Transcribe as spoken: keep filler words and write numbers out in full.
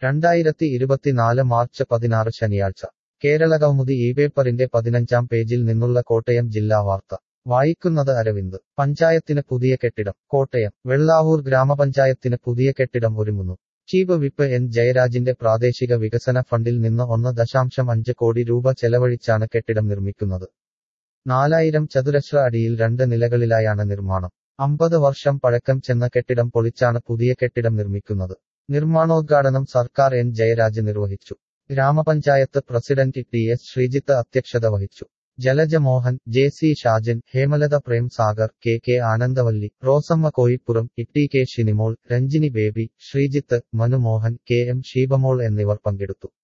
രണ്ടായിരത്തി ഇരുപത്തിനാല് മാർച്ച് പതിനാറ് ശനിയാഴ്ച കേരളകൗമുദി ഈ പേപ്പറിന്റെ പതിനഞ്ചാം പേജിൽ നിന്നുള്ള കോട്ടയം ജില്ലാ വാർത്ത വായിക്കുന്നത് അരവിന്ദ്. പഞ്ചായത്തിന് പുതിയ കെട്ടിടം. കോട്ടയം. വെള്ളാവൂർ ഗ്രാമപഞ്ചായത്തിന് പുതിയ കെട്ടിടം ഒരുങ്ങുന്നു. ചീഫ് വിപ്പ് എൻ ജയരാജിന്റെ പ്രാദേശിക വികസന ഫണ്ടിൽ നിന്ന് ഒന്ന് ദശാംശം അഞ്ച് കോടി രൂപ ചെലവഴിച്ചാണ് കെട്ടിടം നിർമ്മിക്കുന്നത്. നാലായിരം ചതുരശ്ര അടിയിൽ രണ്ട് നിലകളിലായാണ് നിർമ്മാണം. അമ്പത് വർഷം പഴക്കം ചെന്ന കെട്ടിടം പൊളിച്ചാണ് പുതിയ കെട്ടിടം നിർമ്മിക്കുന്നത്. നിർമ്മാണോദ്ഘാടനം സർക്കാർ എൻ ജയരാജ് നിർവഹിച്ചു. ഗ്രാമപഞ്ചായത്ത് പ്രസിഡന്റ് ടി എസ് ശ്രീജിത്ത് അധ്യക്ഷത വഹിച്ചു. Jalaja Mohan, J C Shajan, Hemalatha Prem Sagar, K K Anandavalli, Rosamma Koippuram, Itty K Shinimol, Ranjini Baby, Sreejith, Manumohan, K M Sheebamol എന്നിവർ പങ്കെടുത്തു.